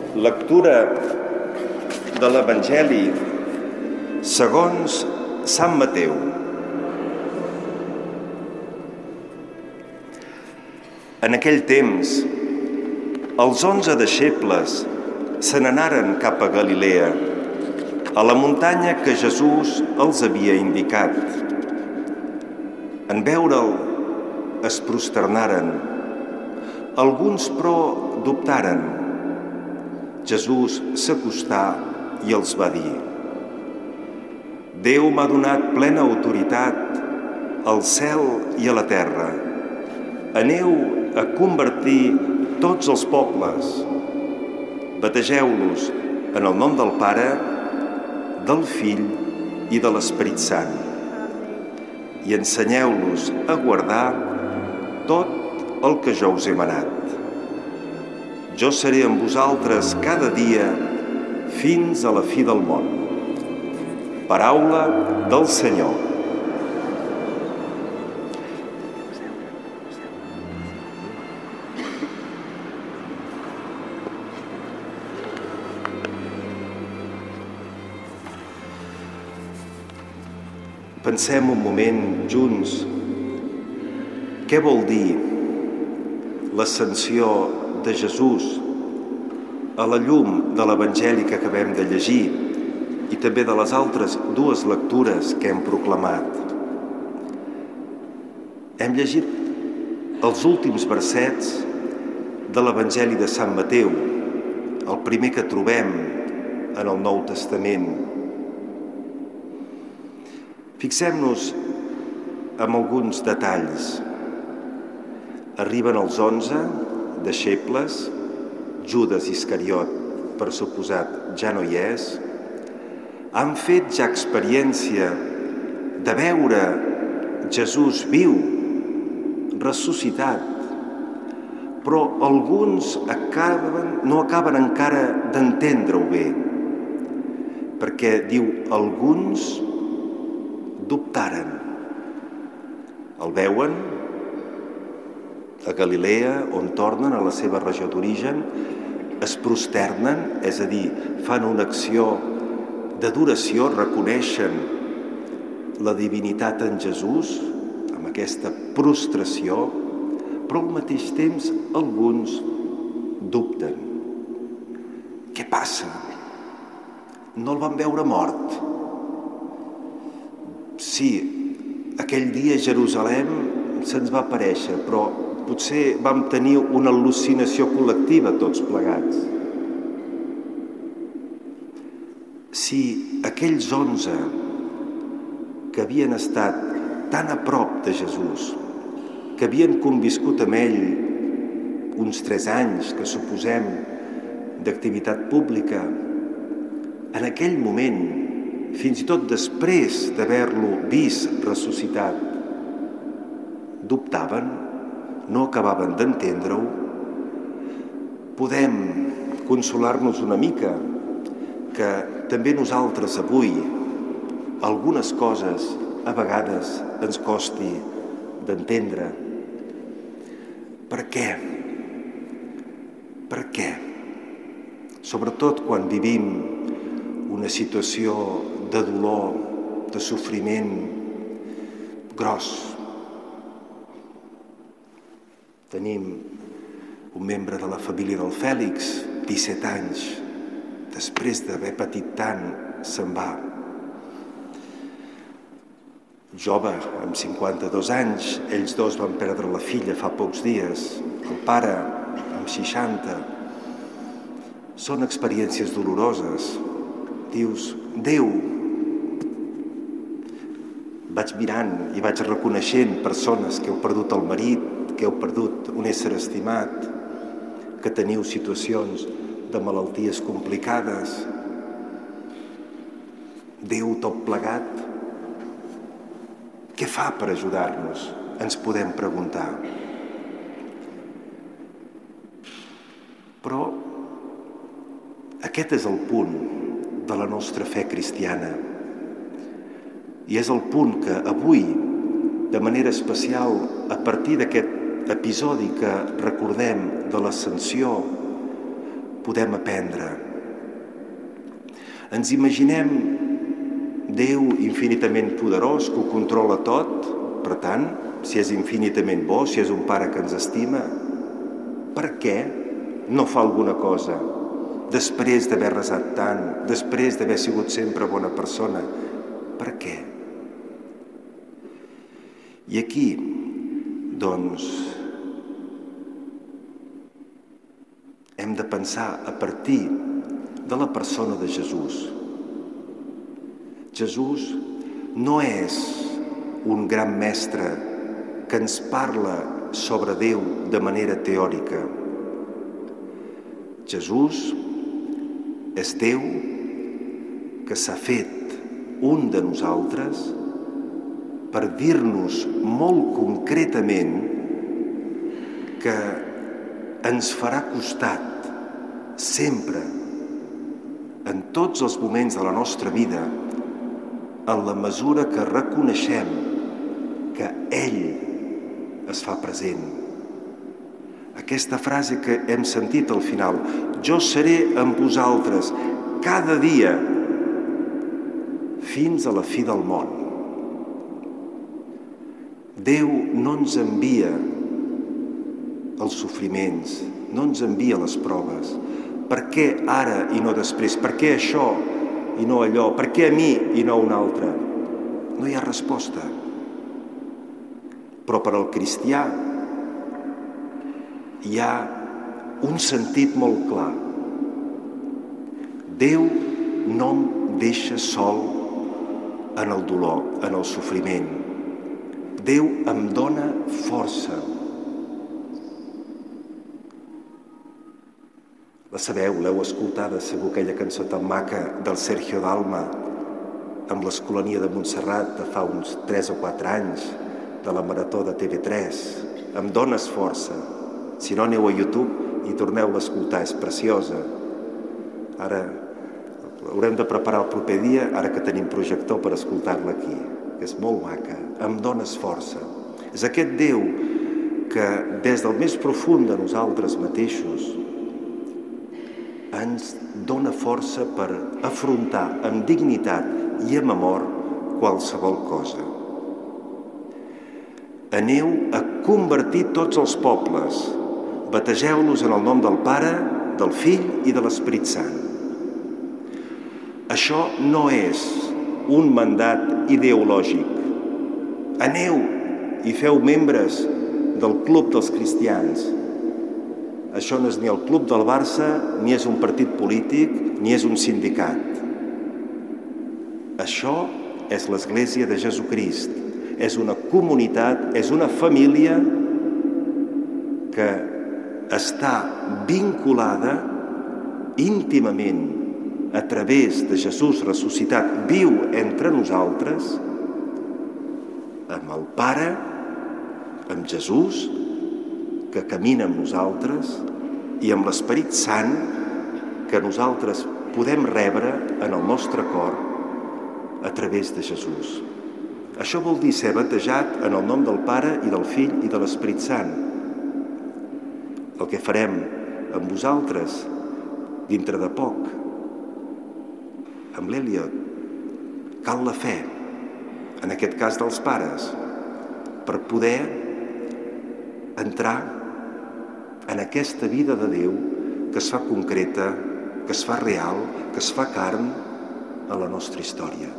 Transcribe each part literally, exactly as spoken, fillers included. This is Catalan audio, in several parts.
Lectura de l'Evangeli segons Sant Mateu. En aquell temps, els onze deixebles se n'anaren cap a Galilea, a la muntanya que Jesús els havia indicat. En veure'l, es prosternaren. Alguns, però, dubtaren. Jesús s'acostà i els va dir: Déu m'ha donat plena autoritat al cel i a la terra. Aneu a convertir tots els pobles. Bategeu-los en el nom del Pare, del Fill i de l'Esperit Sant. I ensenyeu-los a guardar tot el que jo us he manat. Jo seré amb vosaltres cada dia fins a la fi del món. Paraula del Senyor. Pensem un moment junts què vol dir l'ascensió de Jesús a la llum de l'Evangeli que acabem de llegir i també de les altres dues lectures que hem proclamat. Hem llegit els últims versets de l'Evangeli de Sant Mateu, el primer que trobem en el Nou Testament. Fixem-nos en alguns detalls. Arriben els onze deixebles, Judes Iscariot, per suposat, ja no hi és. Han fet ja experiència de veure Jesús viu, ressuscitat, però alguns acaben, no acaben encara d'entendre-ho bé, perquè diu alguns dubtaren. El veuen a Galilea, on tornen a la seva regió d'origen, es prosternen, és a dir, fan una acció d'adoració, reconeixen la divinitat en Jesús, amb aquesta prostració, però al mateix temps alguns dubten. Què passa? No el van veure mort. Sí, aquell dia a Jerusalem se'ns va aparèixer, però potser vam tenir una al·lucinació col·lectiva tots plegats. Si aquells onze que havien estat tan a prop de Jesús, que havien conviscut amb ell uns tres anys, que suposem, d'activitat pública, en aquell moment, fins i tot després d'haver-lo vist ressuscitat, dubtaven, no acabaven d'entendre-ho, podem consolar-nos una mica que també nosaltres avui algunes coses a vegades ens costi d'entendre. Per què? Per què? Sobretot quan vivim una situació de dolor, de sofriment gros. Tenim un membre de la família del Fèlix, disset anys, després d'haver patit tant, se'n va. Jove, amb cinquanta-dos anys, ells dos van perdre la filla fa pocs dies, el pare, amb seixanta. Són experiències doloroses. Dius, Déu. Vaig mirant i vaig reconeixent persones que heu perdut el marit, que heu perdut un ésser estimat, que teniu situacions de malalties complicades. Déu tot plegat, què fa per ajudar-nos? Ens podem preguntar. Però aquest és el punt de la nostra fe cristiana. I és el punt que avui, de manera especial, a partir d'aquest episodi que recordem de l'Ascensió, podem aprendre. Ens imaginem Déu infinitament poderós, que ho controla tot. Per tant, si és infinitament bo, si és un pare que ens estima, per què no fa alguna cosa després d'haver resat tant, després d'haver sigut sempre bona persona? Per què? I aquí, doncs, hem de pensar a partir de la persona de Jesús. Jesús no és un gran mestre que ens parla sobre Déu de manera teòrica. Jesús és Déu que s'ha fet un de nosaltres per dir-nos molt concretament que ens farà costat sempre, en tots els moments de la nostra vida, en la mesura que reconeixem que ell es fa present. Aquesta frase que hem sentit al final, jo seré amb vosaltres cada dia fins a la fi del món. Déu no ens envia els sofriments, no ens envia les proves. Per què ara i no després? Per què això i no allò? Per què a mi i no a un altre? No hi ha resposta. Però per al cristià hi ha un sentit molt clar. Déu no em deixa sol en el dolor, en el sofriment. Déu em dona força. La sabeu, l'heu escoltada, segur, aquella cançó tan maca del Sergio Dalma amb l'Escolania de Montserrat de fa uns tres o quatre anys, de la Marató de T V tres. Em dones força. Si no, aneu a YouTube i torneu-la a escoltar, és preciosa. Ara haurem de preparar el proper dia, ara que tenim projector, per escoltar-la aquí, que és molt maca. Em dones força. És aquest Déu que des del més profund de nosaltres mateixos ens dona força per afrontar amb dignitat i amb amor qualsevol cosa. Aneu a convertir tots els pobles, bategeu-los en el nom del Pare, del Fill i de l'Esperit Sant. Això no és un mandat ideològic. Aneu i feu membres del Club dels Cristians. Això no és ni el Club del Barça, ni és un partit polític, ni és un sindicat. Això és l'Església de Jesucrist. És una comunitat, és una família que està vinculada íntimament a través de Jesús ressuscitat, viu entre nosaltres, amb el Pare, amb Jesús, que camina amb nosaltres, i amb l'Esperit Sant que nosaltres podem rebre en el nostre cor a través de Jesús. Això vol dir ser batejat en el nom del Pare i del Fill i de l'Esperit Sant. El que farem amb vosaltres dintre de poc, amb l'Eliot, cal la fe, en aquest cas dels pares, per poder entrar en aquesta vida de Déu que es fa concreta, que es fa real, que es fa carn a la nostra història.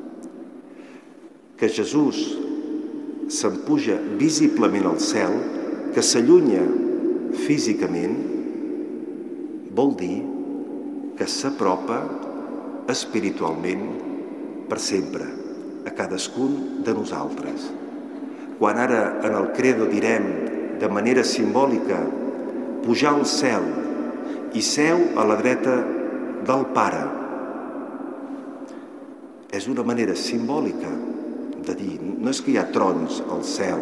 Que Jesús s'empuja visiblement al cel, que s'allunya físicament, vol dir que s'apropa espiritualment per sempre a cadascun de nosaltres. Quan ara en el credo direm de manera simbòlica pujar al cel i seu a la dreta del Pare, és una manera simbòlica de dir, no és que hi ha trons al cel,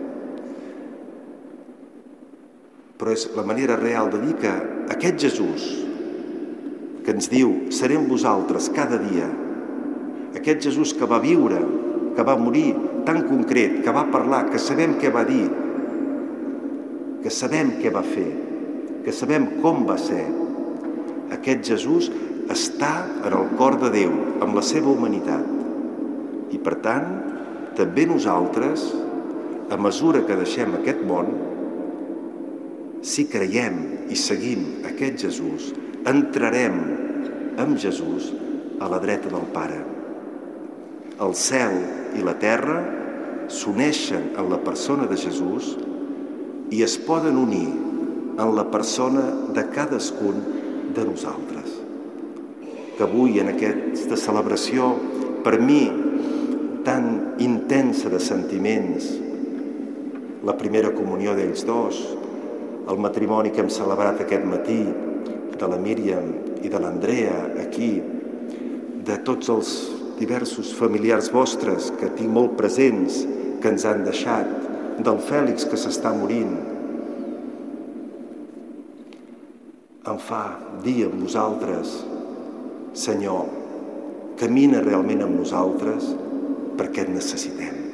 però és la manera real de dir que aquest Jesús que ens diu, seré amb vosaltres cada dia, aquest Jesús que va viure, que va morir tan concret, que va parlar, que sabem què va dir, que sabem què va fer, que sabem com va ser, Aquest Jesús està en el cor de Déu, amb la seva humanitat. I per tant, també nosaltres, a mesura que deixem aquest món, si creiem i seguim aquest Jesús, entrarem amb Jesús a la dreta del Pare. El cel i la terra s'uneixen en la persona de Jesús i es poden unir en la persona de cadascun de nosaltres. Que avui, en aquesta celebració, per mi, tan intensa de sentiments, la primera comunió d'ells dos, el matrimoni que hem celebrat aquest matí, de la Míriam i de l'Andrea aquí, de tots els diversos familiars vostres que tinc molt presents, que ens han deixat, del Fèlix que s'està morint, em fa dir amb nosaltres, Senyor, camina realment amb nosaltres perquè et necessitem.